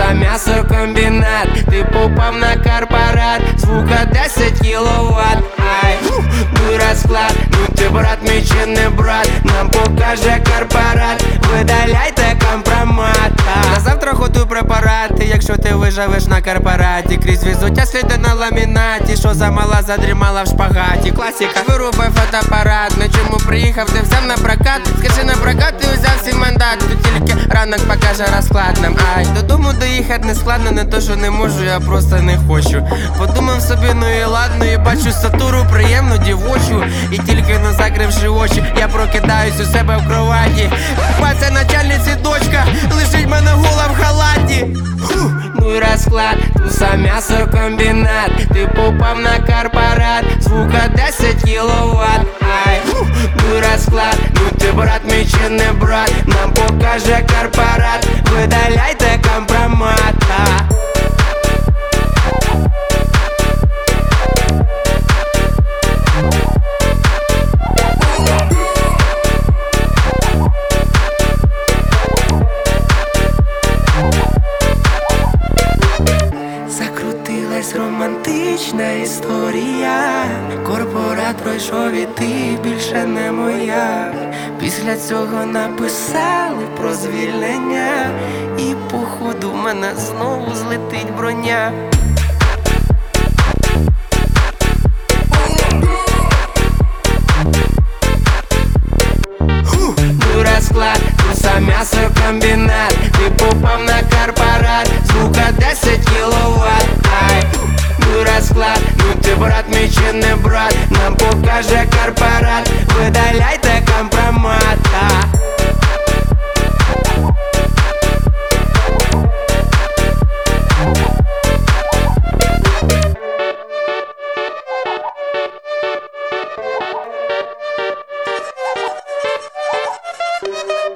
туса м'ясокомбінат, ти попав на корпорат, звука 10 кіловат. Ай, ну розклад, ну ти брат мій чи не брат, нам покаже корпорат, видаляйте компромат. На завтра готуй препарати, якщо ти виживеш на корпораті. Крізь візуття сліди на ламінаті, що замала задрімала в шпагаті. Класіка, вирубай фотоапарат, на чому приїхав, ти взяв на прокат. Скажи на прокат, ти взяв всі мандат, тут тільки ранок покаже розклад нам. Ай, додому доїхати не складно, не то що не можу, я просто не хочу. Подумав собі, ну і ладно, і бачу статуру приємну дівочу. І тільки не закривши очі, я прокидаюсь у себе в кроваті. Паця начальниці дочка, лишить мене гола в халаті. Ну і розклад, туса м'ясокомбінат, ти попав на корпорат, звука 10 кіловат. Ай, ну і розклад, ну ти брат мій чи не брат, нам покаже корпорат, видаляйте компромат. Закрутилась романтична історія, корпорат пройшов і ти більше не моя. Після цього написали про звільнення, і походу в мене знову злетить броня. Ну розклад, туса м'ясокомбінат, ти попав на корпорат, звука 10 кіловат. Ай, ну розклад, ну ти брат мій чи не брат, нам покаже корпорат, видаляй